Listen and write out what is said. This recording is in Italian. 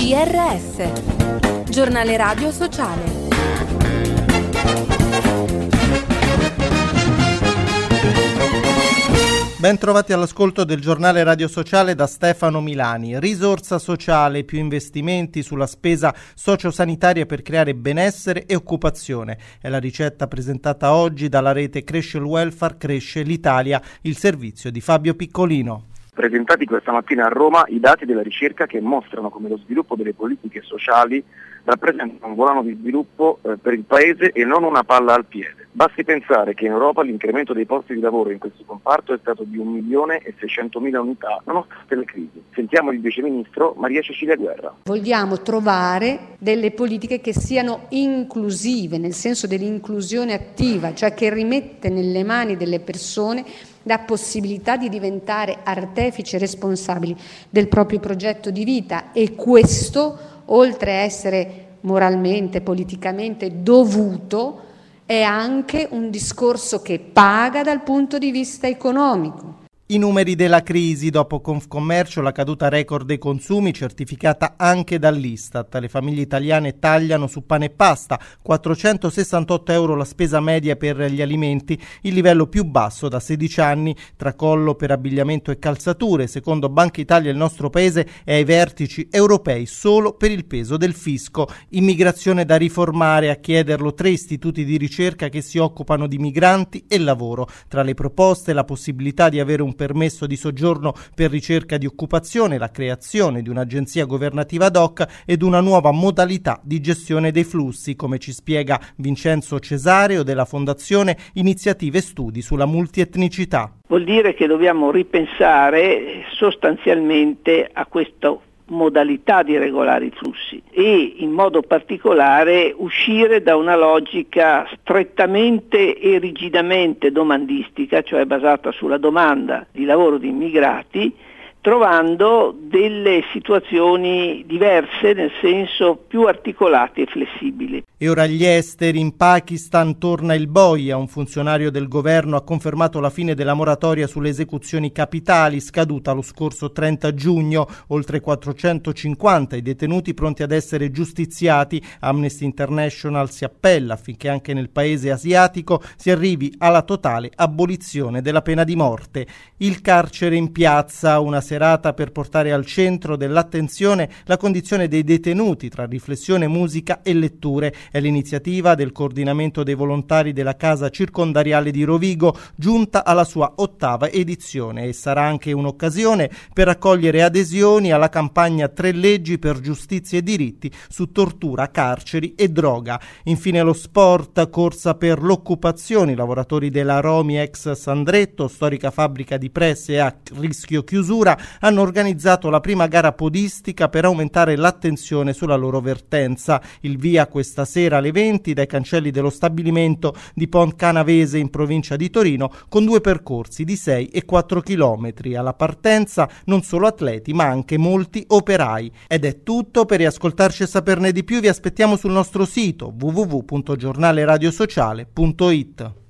GRS, Giornale Radio Sociale. Ben trovati all'ascolto del Giornale Radio Sociale da Stefano Milani. Risorsa sociale, più investimenti sulla spesa sociosanitaria per creare benessere e occupazione. È la ricetta presentata oggi dalla rete Cresce il Welfare, Cresce l'Italia, il servizio di Fabio Piccolino. Presentati questa mattina a Roma i dati della ricerca che mostrano come lo sviluppo delle politiche sociali rappresenta un volano di sviluppo per il Paese e non una palla al piede. Basti pensare che in Europa l'incremento dei posti di lavoro in questo comparto è stato di 1.600.000 unità, nonostante le crisi. Sentiamo il Vice Ministro Maria Cecilia Guerra. Vogliamo trovare delle politiche che siano inclusive, nel senso dell'inclusione attiva, cioè che rimette nelle mani delle persone la possibilità di diventare artefici responsabili del proprio progetto di vita, e questo, oltre a essere moralmente, politicamente dovuto, è anche un discorso che paga dal punto di vista economico. I numeri della crisi, dopo Confcommercio, la caduta record dei consumi certificata anche dall'Istat. Le famiglie italiane tagliano su pane e pasta, 468 euro la spesa media per gli alimenti, il livello più basso da 16 anni, tracollo per abbigliamento e calzature. Secondo Banca Italia il nostro paese è ai vertici europei solo per il peso del fisco. Immigrazione da riformare, a chiederlo 3 istituti di ricerca che si occupano di migranti e lavoro. Tra le proposte la possibilità di avere un permesso di soggiorno per ricerca di occupazione, la creazione di un'agenzia governativa ad hoc ed una nuova modalità di gestione dei flussi, come ci spiega Vincenzo Cesareo della Fondazione Iniziative Studi sulla Multietnicità. Vuol dire che dobbiamo ripensare sostanzialmente a questo modalità di regolare i flussi e in modo particolare uscire da una logica strettamente e rigidamente domandistica, cioè basata sulla domanda di lavoro di immigrati, trovando delle situazioni diverse, nel senso più articolate e flessibili. E ora gli esteri. In Pakistan torna il boia. Un funzionario del governo ha confermato la fine della moratoria sulle esecuzioni capitali, scaduta lo scorso 30 giugno. Oltre 450 i detenuti pronti ad essere giustiziati. Amnesty International si appella affinché anche nel paese asiatico si arrivi alla totale abolizione della pena di morte. Il carcere in piazza, una serata per portare al centro dell'attenzione la condizione dei detenuti tra riflessione, musica e letture. È l'iniziativa del coordinamento dei volontari della Casa Circondariale di Rovigo, giunta alla sua 8ª edizione, e sarà anche un'occasione per raccogliere adesioni alla campagna 3 leggi per giustizia e diritti su tortura, carceri e droga. Infine lo sport, corsa per l'occupazione. I lavoratori della Romi ex Sandretto, storica fabbrica di presse a rischio chiusura, hanno organizzato la prima gara podistica per aumentare l'attenzione sulla loro vertenza. Il via questa sera alle 20 dai cancelli dello stabilimento di Pont Canavese in provincia di Torino, con 2 percorsi di 6 e 4 chilometri. Alla partenza non solo atleti ma anche molti operai. Ed è tutto. Per riascoltarci e saperne di più vi aspettiamo sul nostro sito www.giornaleradiosociale.it.